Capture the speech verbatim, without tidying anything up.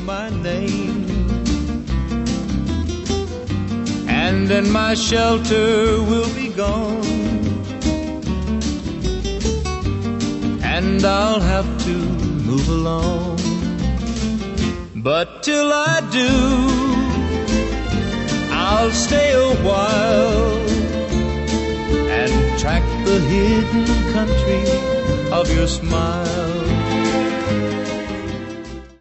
my name. And then my shelter will be gone, and I'll have to move along. But till I do, I'll stay a while and track the hidden country of your smile.